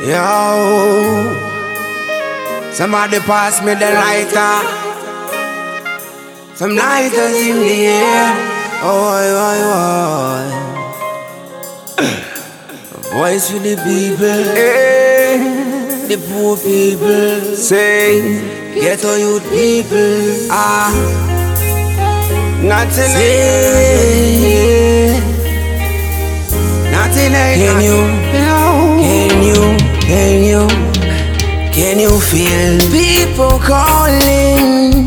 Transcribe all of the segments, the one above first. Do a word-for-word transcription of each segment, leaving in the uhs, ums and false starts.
Yo, somebody pass me the lighter. Some lighters in the air. Oh, oh, oh. Voice for the people, hey. The poor people. Say, ghetto youth people. Ah, nothing. Say, nothing. Can you? Can you? Can you? Can you feel people calling?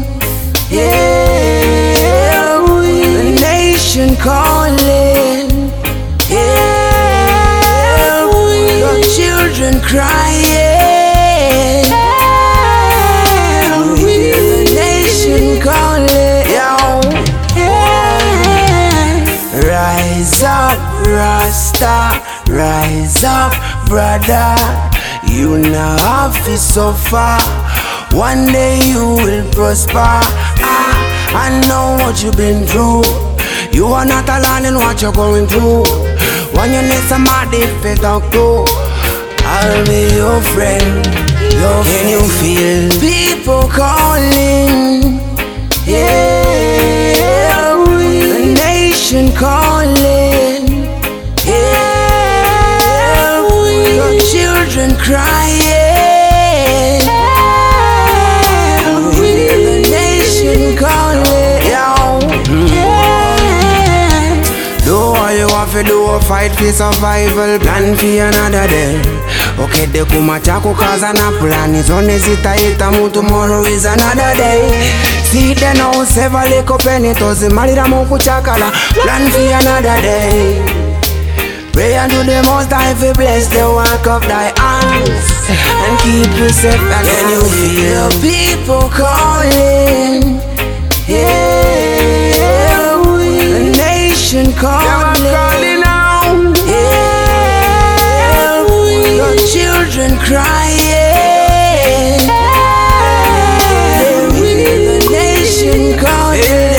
Yeah, the nation calling. Yeah, your children crying. Yeah, the nation calling. Yeah, rise up, Rasta, rise up, brother. You not have to suffer. One day you will prosper. Ah, I know what you've been through. You are not alone in what you're going through. When you need somebody to talk to, I'll be your friend. Your Can you feel people calling? Yeah, the nation calling. Yeah, your children crying. Do fight for survival, plan for another day. Okay, de kumachako kaza na plan is on zita ita mu tomorrow is another day. See the now several little penny tozi marira moku chakala, plan for another day. Pray and do the most high for bless the work of thy hands and keep you safe. And can you feel people calling? Yeah, the nation calling. Children crying, the nation calling.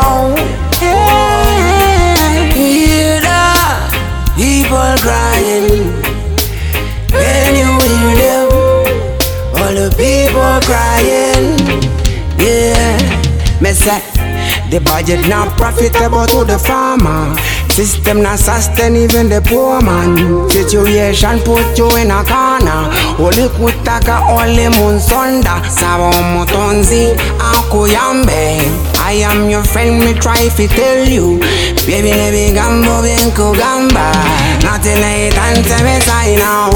Hear the people crying. Can you hear them? All the people crying. Yeah, me say the budget not profitable to the farmer. System not sustain even the poor man. Situation put you in a corner. Only kutaka only munsonda. Sabo motonzi akuyambe. I am your friend, me try to tell you. Baby baby gambo benko gamba. Nothing late and tell me sign now.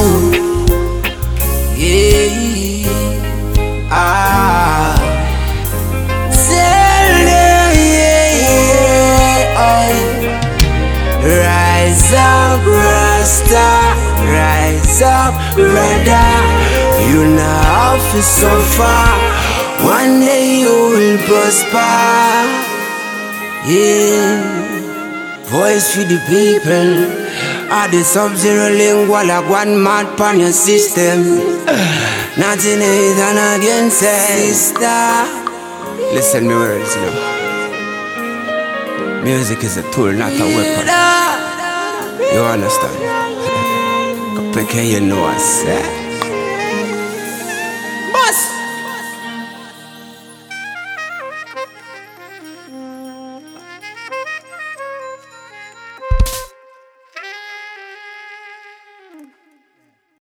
Yeah, ah. Rise up, Rasta, rise up, brother. You not have to suffer. One day you will prosper. Yeah, voice for the people. Are the sub-zero lingual like one mad pan your system. Nothing is done against sister. Listen me words, you know. Music is a tool, not a weapon. You understand? Can you know us?